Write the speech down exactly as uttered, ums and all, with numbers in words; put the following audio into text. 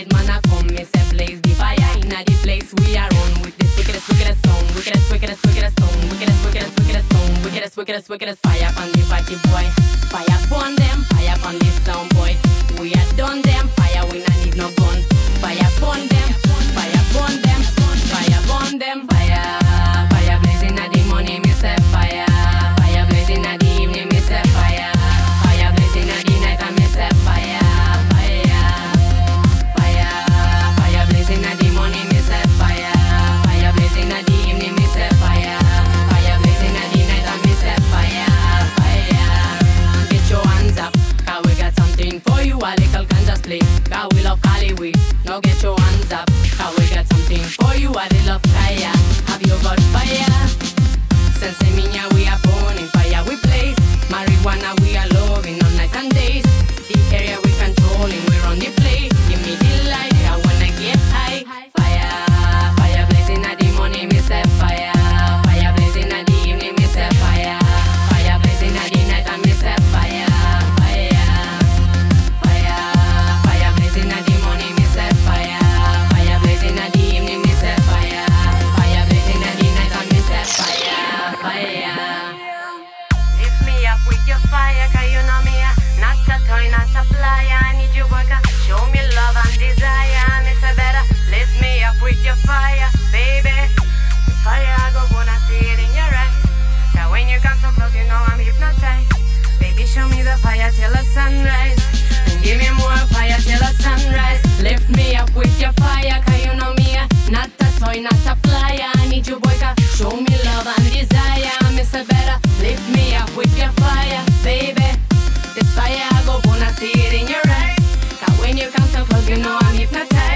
bad man a come, me say blaze the fire inna the place we are on with this wickedest, wickedest song, wickedest, wickedest, wickedest song, wickedest, wickedest, wickedest song, wickedest, wickedest, wickedest fire on the party boy. Fire burn them, fire on this sound boy. We are done them, fire we not need no gun. Fire burn them, fire burn them, fire burn them, fire, fire blazing at the morning, me say fire, fire blazing at the evening, me say fire, fire blazing at the night, and me say fire, fire, fire, fire blazing at the morning, me say fire, fire blazing at the evening, me say fire, fire blazing at the night, and me say fire, fire. Get your hands up, 'cause we got something for you, a little ganja play, 'cause we love Hollywood. Now get your hands up, 'cause we got something for you, a little fire. Have you got fire? Sense minya we are born in fire we blaze. Marijuana we are loving all night and days. The area we controlling, we run the place. Give me the light, I wanna get high. Fire, fire blazing at the morning, me say fire. Fire blazing at the evening, me say fire. Fire blazing at the night, and me say fire. Fire, fire, fire blazing at the morning, me say fire. Fire blazing at the evening, me say fire. Fire blazing at the night, and me say fire. Fire. Lift me up with your fire, 'cause you know me, uh, not a toy, not a plier. I need you, work, uh, show me love and desire. Me say better, lift me up with your fire, baby. The fire, I go wanna see it in your eyes. 'Cause when you come so close, you know I'm hypnotized. Baby, show me the fire till the sunrise, and give me more fire till the sunrise. Lift me up with your fire, 'cause you know me, uh, not a toy, not a plier. I need you, boy, 'cause show me love and desire. Me say better, lift me up with your fire, baby. This fire, I go wanna see it in your eyes. 'Cause when you come so close, you know I'm hypnotized.